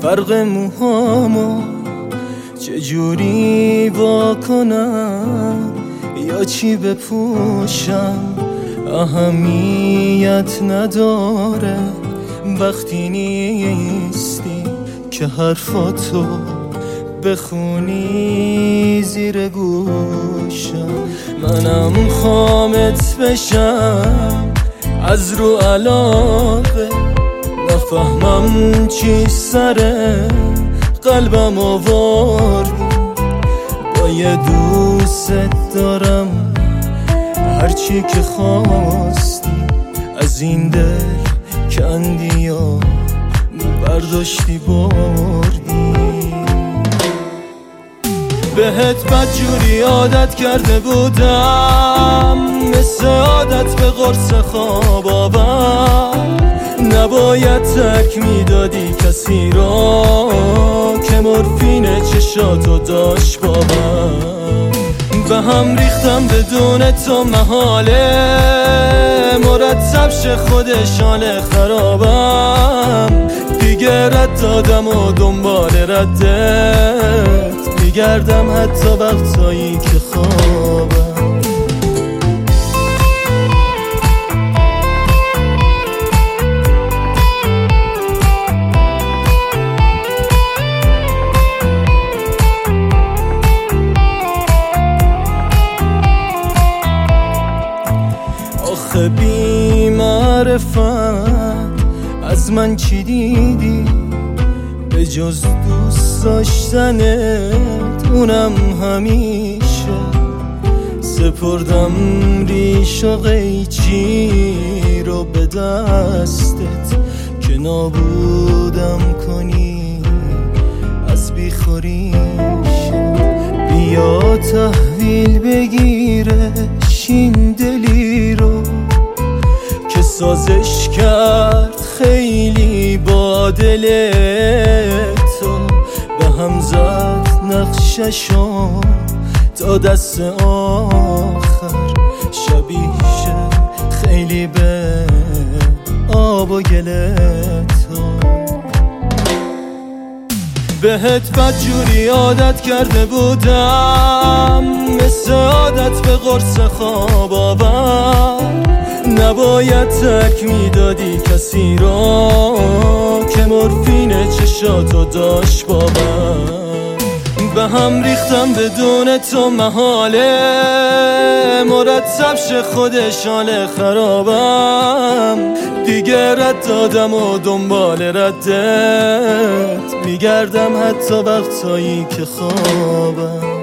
فرق موهامو چجوری واکنم یا چی بپوشم اهمیت نداره وقتی نیستی که حرفاتو بخونی زیر گوشم. منم خامت بشم از رو علاقه نفهمم چی سره قلبم آوردی با یه دوست دارم هرچی که خواستی از این دل کندی یا برداشتی بردی. بهت بدجوری عادت کرده بودم مثل عادت به قرص خواب آور نباید ترک میدادی کسی را که مورفین چشاتو داشت باور. به هم ریختم بدون تو محاله مرتب شه خودش حال خرابم دیگه رد دادم و دنبال ردت میگردم حتی وقتایی که خوابم. آخه بی معرفت از من چی دیدی به جز دوست داشتنت اونم همیشه سپردم ریش و قیچی رو به دستت که نابودم کنی از بیخوریش. بیا تحویل بگیرش این دلی رو که سازش کرد خیلی با دل تو به هم زد نقششو تا دست آخر شبیه خیلی به آب و گل تو. بهت بدجوری عادت کرده بودم مثل عادت به قرص خواب آور نباید ترک میدادی کسی را که مورفین چشاتو داشت باور. به هم ریختم بدون تو محاله مرتب شه خودش حال خرابم دیگه رد دادم و دنبال ردت میگردم حتی وقتایی که خوابم.